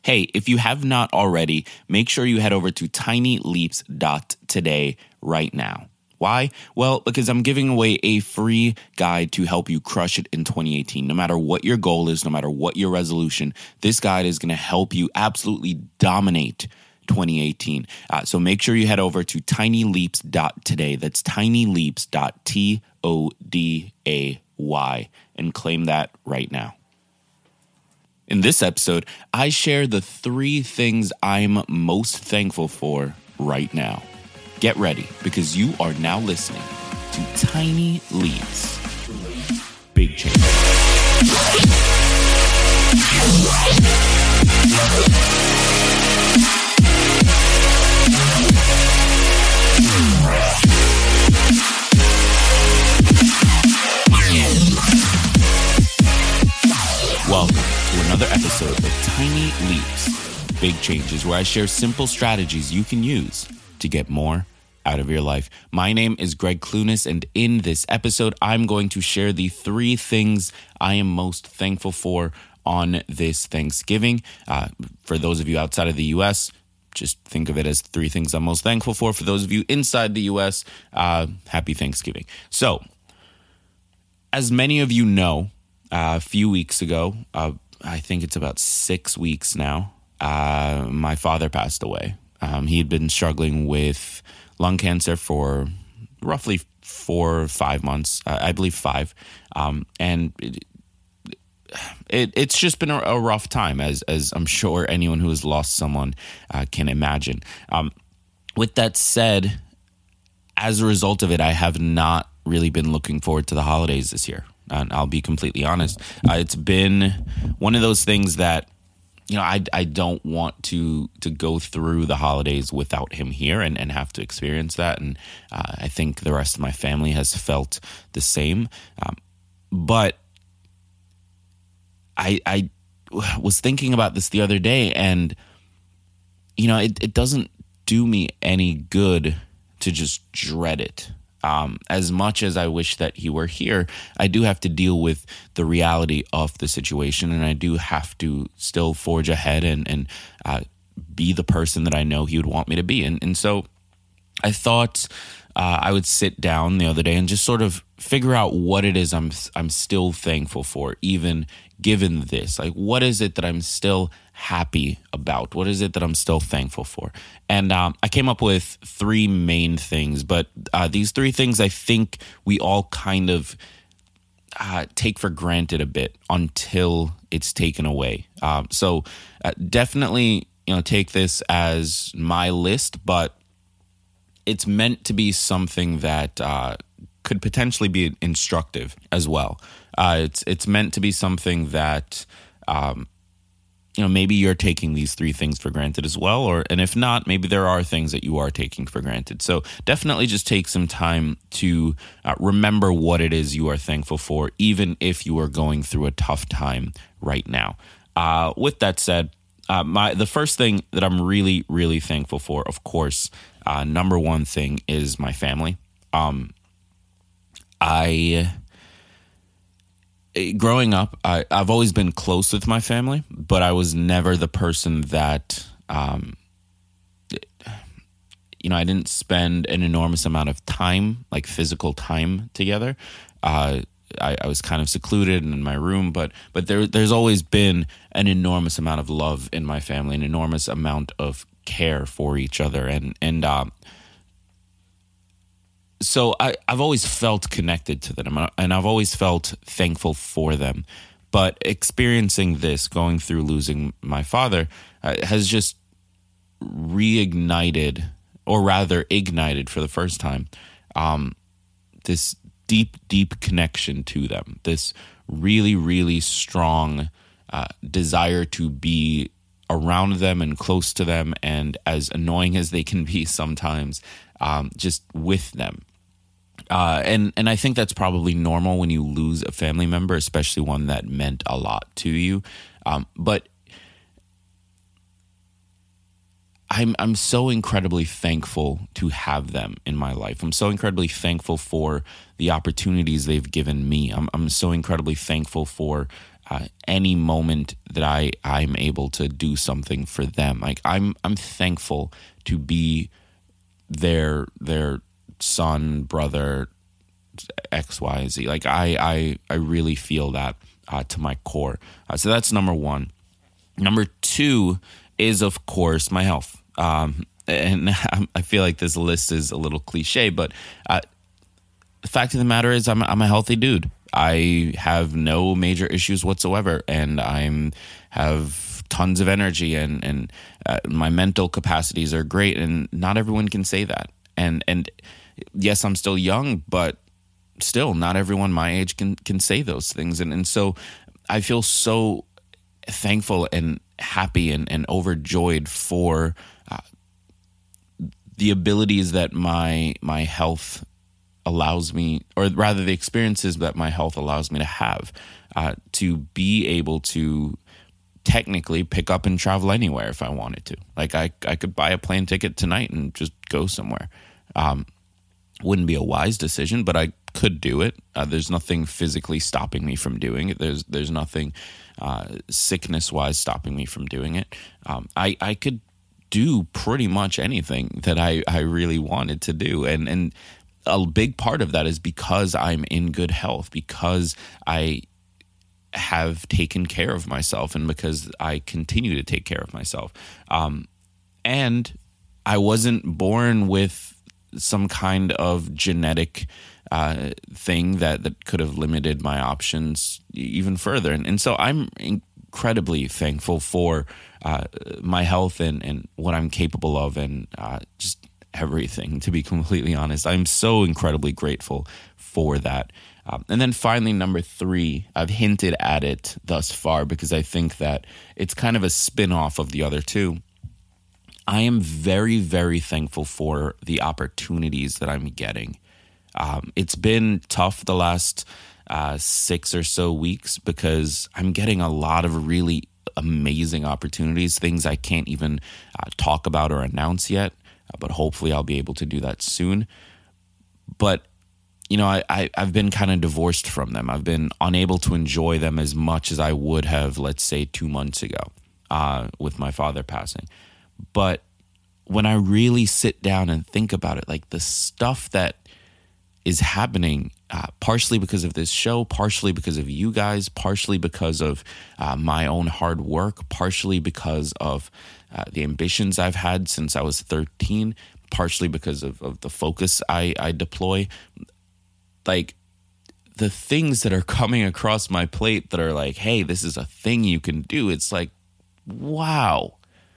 Hey, if you have not already, make sure you head over to tinyleaps.today right now. Why? Well, because I'm giving away a free guide to help you crush it in 2018. No matter what your goal is, no matter what your resolution, this guide is going to help you absolutely dominate 2018. So make sure you head over to tinyleaps.today. That's tinyleaps.today and claim that right now. In this episode, I share the 3 things I'm most thankful for right now. Get ready, because you are now listening to Tiny Leaps, Big Change. Welcome to another episode of Tiny Leaps, Big Changes, where I share simple strategies you can use to get more out of your life. My name is Greg Clunis, and in this episode, I'm going to share the 3 things I am most thankful for on this Thanksgiving. For those of you outside of the U.S., just think of it as 3 things I'm most thankful for. For those of you inside the U.S., happy Thanksgiving. So, as many of you know, a few weeks ago, I think it's about 6 weeks now, my father passed away. He had been struggling with lung cancer for roughly 4 or 5 months, I believe 5. And it's just been a rough time, as I'm sure anyone who has lost someone can imagine. With that said, as a result of it, I have not really been looking forward to the holidays this year. And I'll be completely honest. It's been one of those things that, you know, I don't want to go through the holidays without him here and have to experience that. And I think the rest of my family has felt the same. But I was thinking about this the other day, and, you know, it doesn't do me any good to just dread it. As much as I wish that he were here, I do have to deal with the reality of the situation, and I do have to still forge ahead and be the person that I know he would want me to be. And so I thought I would sit down the other day and just sort of figure out what it is I'm still thankful for, even given this. Like, what is it that I'm still happy about? What is it that I'm still thankful for? And I came up with 3 main things, but these 3 things I think we all kind of take for granted a bit until it's taken away. So definitely, you know, take this as my list, but it's meant to be something that could potentially be instructive as well. It's meant to be something that you know, maybe you're taking these 3 things for granted as well, and if not, maybe there are things that you are taking for granted. So definitely just take some time to remember what it is you are thankful for, even if you are going through a tough time right now. With that said, the first thing that I'm really, really thankful for, of course, number 1 thing is my family. Growing up, I've always been close with my family, but I was never the person that, you know, I didn't spend an enormous amount of time, like physical time together. I was kind of secluded in my room, but there's always been an enormous amount of love in my family, an enormous amount of care for each other, and so I've always felt connected to them, and I've always felt thankful for them. But experiencing this, going through losing my father, has just reignited, or rather ignited for the first time, this deep, deep connection to them, this really, really strong desire to be around them and close to them, and as annoying as they can be sometimes, just with them. And I think that's probably normal when you lose a family member, especially one that meant a lot to you. But I'm so incredibly thankful to have them in my life. I'm so incredibly thankful for the opportunities they've given me. I'm so incredibly thankful for any moment that I'm able to do something for them. Like I'm thankful to be their son, brother, XYZ. Like I really feel that to my core. So that's number one. Number two is, of course, my health. And I feel like this list is a little cliche, but the fact of the matter is I'm a healthy dude. I have no major issues whatsoever, and have tons of energy, and my mental capacities are great, and not everyone can say that. And yes, I'm still young, but still not everyone my age can say those things. And so I feel so thankful and happy and overjoyed for the abilities that my health allows me, or rather the experiences that my health allows me to have, to be able to technically pick up and travel anywhere if I wanted to. Like I could buy a plane ticket tonight and just go somewhere. Wouldn't be a wise decision, but I could do it. There's nothing physically stopping me from doing it. There's nothing sickness wise stopping me from doing it. I could do pretty much anything that I really wanted to do, and a big part of that is because I'm in good health, because I have taken care of myself, and because I continue to take care of myself. And I wasn't born with some kind of genetic thing that could have limited my options even further. And so I'm incredibly thankful for my health and what I'm capable of, and just everything, to be completely honest. I'm so incredibly grateful for that. And then finally, number three, I've hinted at it thus far because I think that it's kind of a spin-off of the other two. I am very, very thankful for the opportunities that I'm getting. It's been tough the last 6 or so weeks because I'm getting a lot of really amazing opportunities, things I can't even talk about or announce yet. But hopefully I'll be able to do that soon. But, you know, I've been kind of divorced from them. I've been unable to enjoy them as much as I would have, let's say, 2 months ago with my father passing. But when I really sit down and think about it, like the stuff that is happening, partially because of this show, partially because of you guys, partially because of my own hard work, partially because of the ambitions I've had since I was 13, partially because of the focus I deploy. Like the things that are coming across my plate that are like, hey, this is a thing you can do. It's like, wow.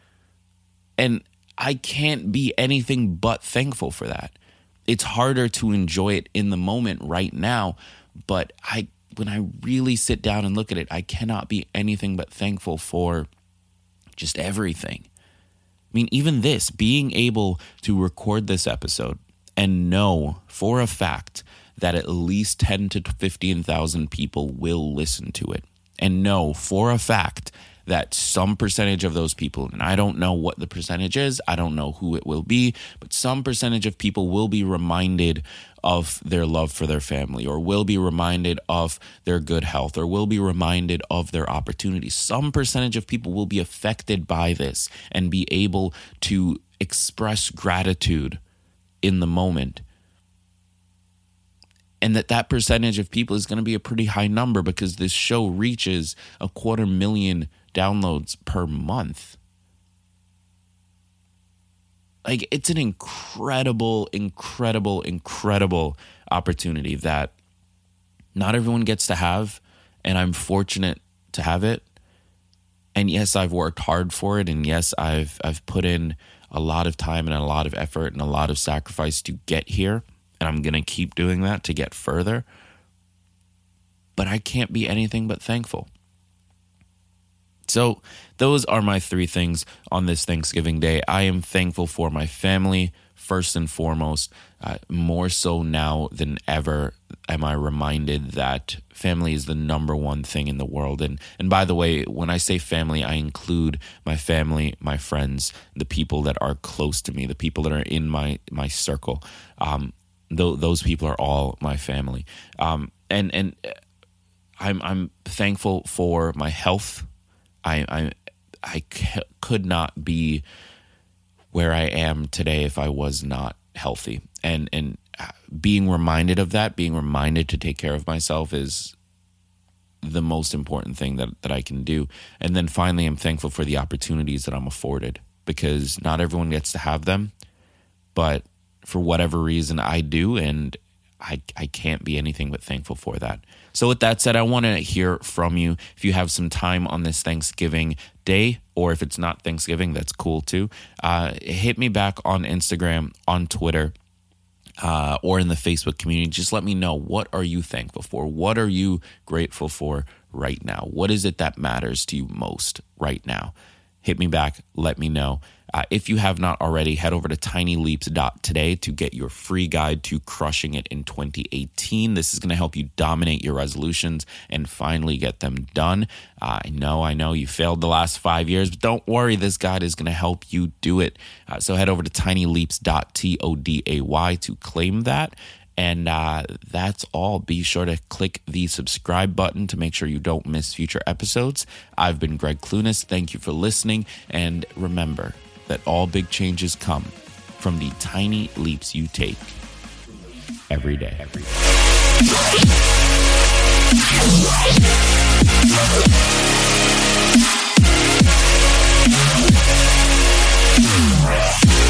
And I can't be anything but thankful for that. It's harder to enjoy it in the moment right now, but when I really sit down and look at it, I cannot be anything but thankful for just everything. I mean, even this, being able to record this episode and know for a fact that at least 10 to 15,000 people will listen to it, and know for a fact that some percentage of those people, and I don't know what the percentage is, I don't know who it will be, but some percentage of people will be reminded of their love for their family, or will be reminded of their good health, or will be reminded of their opportunities. Some percentage of people will be affected by this and be able to express gratitude in the moment. And that percentage of people is going to be a pretty high number because this show reaches 250,000 downloads per month. Like, it's an incredible, incredible, incredible opportunity that not everyone gets to have, and I'm fortunate to have it. And yes, I've worked hard for it, and yes, I've put in a lot of time and a lot of effort and a lot of sacrifice to get here, and I'm going to keep doing that to get further. But I can't be anything but thankful. So those are my 3 things on this Thanksgiving Day. I am thankful for my family, first and foremost. More so now than ever am I reminded that family is the number one thing in the world. And by the way, when I say family, I include my family, my friends, the people that are close to me, the people that are in my circle. Those people are all my family. And I'm thankful for my health. Could not be where I am today if I was not healthy. And being reminded of that, being reminded to take care of myself is the most important thing that I can do. And then finally, I'm thankful for the opportunities that I'm afforded, because not everyone gets to have them, but for whatever reason I do, and I can't be anything but thankful for that. So with that said, I want to hear from you. If you have some time on this Thanksgiving Day, or if it's not Thanksgiving, that's cool too. Hit me back on Instagram, on Twitter, or in the Facebook community. Just let me know, what are you thankful for? What are you grateful for right now? What is it that matters to you most right now? Hit me back. Let me know. If you have not already, head over to tinyleaps.today to get your free guide to crushing it in 2018. This is going to help you dominate your resolutions and finally get them done. I know you failed the last 5 years, but don't worry. This guide is going to help you do it. So head over to tinyleaps.today to claim that. And that's all. Be sure to click the subscribe button to make sure you don't miss future episodes. I've been Greg Clunas. Thank you for listening. And remember that all big changes come from the tiny leaps you take every day. Every day.